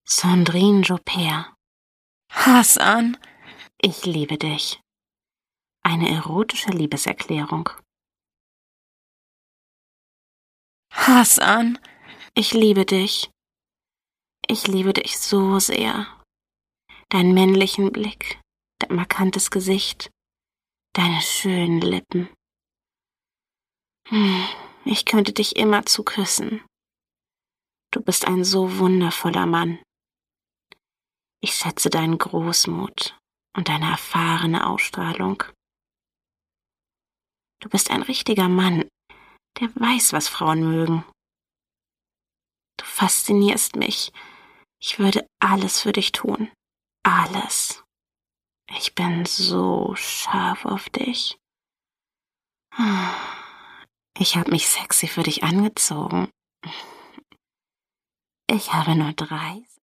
Sandrine Joubert. Hasan, Ich liebe dich. Eine erotische Liebeserklärung. Hasan, Ich liebe dich. Ich liebe dich so sehr. Deinen männlichen Blick, dein markantes Gesicht, deine schönen Lippen. Ich könnte dich immerzu küssen. Du bist ein so wundervoller Mann. Ich schätze deinen Großmut und deine erfahrene Ausstrahlung. Du bist ein richtiger Mann, der weiß, was Frauen mögen. Du faszinierst mich. Ich würde alles für dich tun. Alles. Ich bin so scharf auf dich. Ich habe mich sexy für dich angezogen. Ich habe nur 3